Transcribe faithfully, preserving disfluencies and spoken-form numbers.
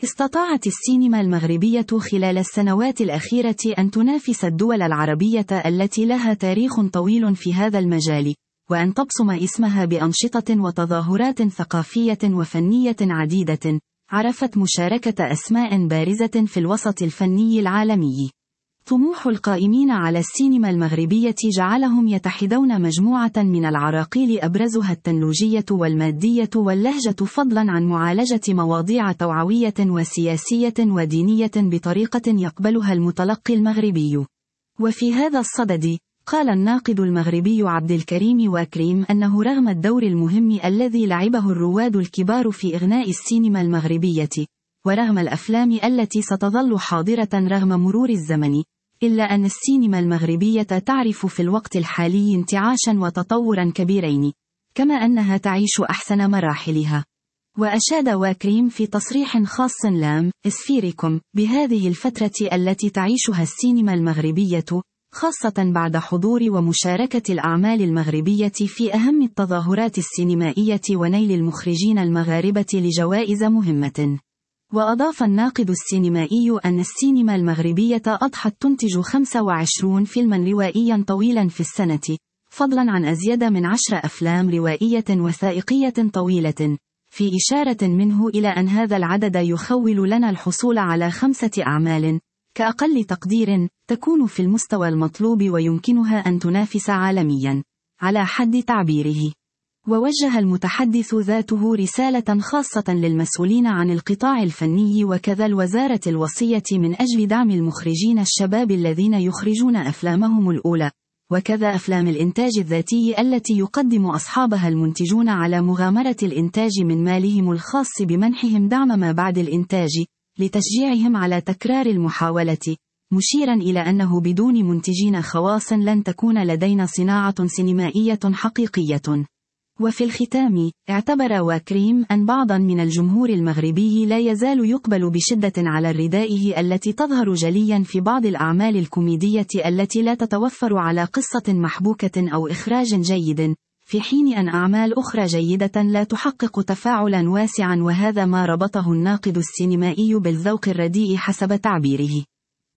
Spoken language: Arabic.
استطاعت السينما المغربية خلال السنوات الأخيرة أن تنافس الدول العربية التي لها تاريخ طويل في هذا المجال، وأن تبصم اسمها بأنشطة وتظاهرات ثقافية وفنية عديدة، عرفت مشاركة أسماء بارزة في الوسط الفني العالمي. طموح القائمين على السينما المغربية جعلهم يتحدون مجموعة من العراقيل أبرزها التكنولوجية والمادية واللهجة، فضلا عن معالجة مواضيع توعوية وسياسية ودينية بطريقة يقبلها المتلقي المغربي. وفي هذا الصدد، قال الناقد المغربي عبد الكريم واكريم أنه رغم الدور المهم الذي لعبه الرواد الكبار في إغناء السينما المغربية، ورغم الأفلام التي ستظل حاضرة رغم مرور الزمن، إلا أن السينما المغربية تعرف في الوقت الحالي انتعاشا وتطورا كبيرين، كما أنها تعيش أحسن مراحلها. وأشاد واكريم في تصريح خاص لام إسفيركم بهذه الفترة التي تعيشها السينما المغربية، خاصة بعد حضور ومشاركة الأعمال المغربية في أهم التظاهرات السينمائية ونيل المخرجين المغاربة لجوائز مهمة. وأضاف الناقد السينمائي أن السينما المغربية أضحت تنتج خمسة وعشرين فيلما روائيا طويلا في السنة، فضلا عن أزيد من عشر أفلام روائية وثائقية طويلة، في إشارة منه إلى أن هذا العدد يخول لنا الحصول على خمسة أعمال كأقل تقدير تكون في المستوى المطلوب ويمكنها أن تنافس عالميا، على حد تعبيره. ووجه المتحدث ذاته رسالة خاصة للمسؤولين عن القطاع الفني وكذا الوزارة الوصية من أجل دعم المخرجين الشباب الذين يخرجون أفلامهم الأولى، وكذا أفلام الإنتاج الذاتي التي يقدم أصحابها المنتجون على مغامرة الإنتاج من مالهم الخاص بمنحهم دعم ما بعد الإنتاج، لتشجيعهم على تكرار المحاولة، مشيرا إلى أنه بدون منتجين خواص لن تكون لدينا صناعة سينمائية حقيقية. وفي الختام، اعتبر واكريم أن بعضا من الجمهور المغربي لا يزال يقبل بشدة على ردائه التي تظهر جليا في بعض الأعمال الكوميدية التي لا تتوفر على قصة محبوكة أو إخراج جيد، في حين أن أعمال أخرى جيدة لا تحقق تفاعلا واسعا، وهذا ما ربطه الناقد السينمائي بالذوق الرديء حسب تعبيره.